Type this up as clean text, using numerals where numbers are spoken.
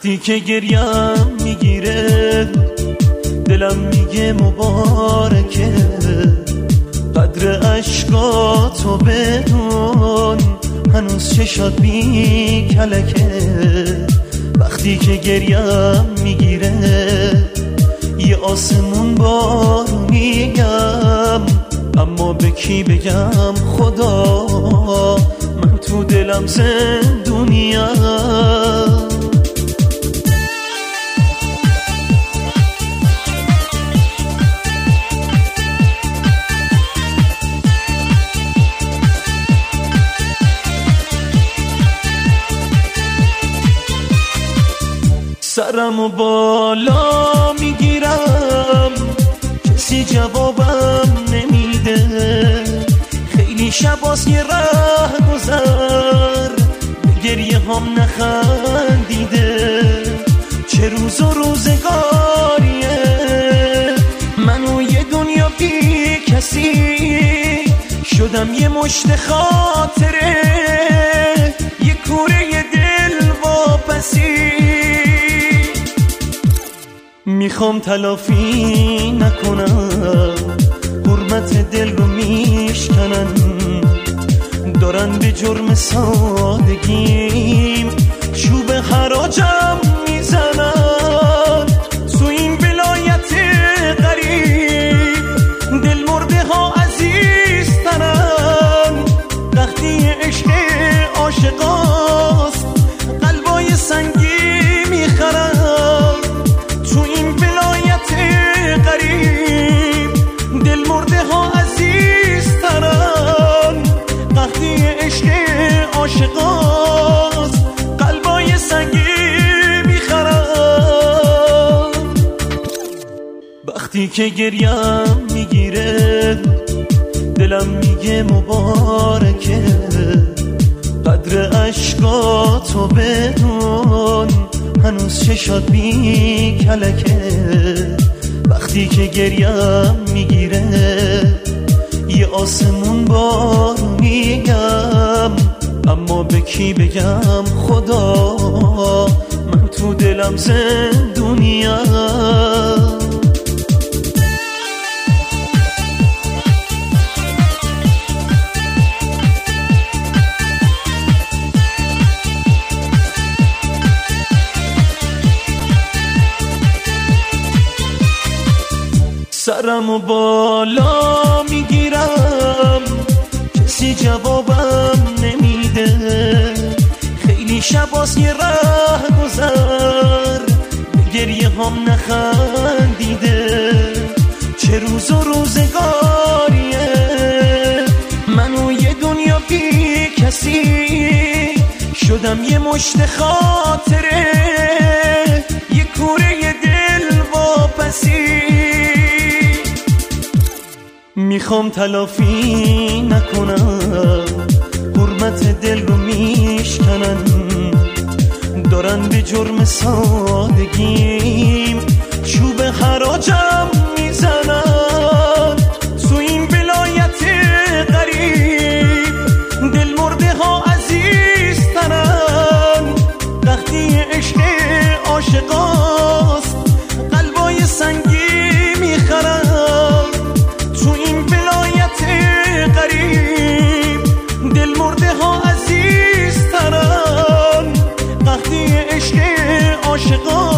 وقتی که گریم میگیره دلم میگه مبارکه، قدر عشقاتو بدون هنوز چشات بی کلکه. وقتی که گریم میگیره یه آسمون بارونیم، اما به کی بگم خدا من تو دلم زندونیم. سرمو بالا میگیرم کسی جوابم نمیده، خیلی شباس یه ره گذر به گریه هم نخندیده. چه روز و روزگاریه منو یه دنیا بی کسی، شدم یه مشت خاطره یه کوره دل واپسی. میخوام تلافی نکنم حرمت دل رو میشکنن، دارن به جرم سادگیم چوب حراجم میزنن. تو این ولایت غریب دل مرده ها عزیزترن، وقتی عشق عاشقاست قلبای سنگی میخرن. تو این ولایت غریب دل مرده ها عزیزترن، وقتی عشق عاشقاست قلبای سنگی میخرن. وقتی که گریم میگیره دلم میگه مبارکه، قدر عشقاتو بدون هنوز چشات بی کلکه. وقتی که گریم میگیره یه آسمون بارونیم، اما به کی بگم خدا من تو دلم زندونیم. سرمو بالا میگیرم کسی جوابم نمیده، خیلی شباس یه ره گذر به گریه هم نخندیده. چه روز و روزگاریه منو یه دنیا بی کسی، شدم یه مشت خاطره یه کوره دل واپسی. میخوام تلافی نکنم حرمت دل رو میشکنن، دارن به جرم سادگیم چوب حراجم میزنن. تو این ولایت غریب دل مرده ها عزیزترن، وقتی عشق عاشقاست قلبای سنگی میخرن. تو این ولایت غریب دل مرده ها عزیزترن، وقتی عشق عاشقان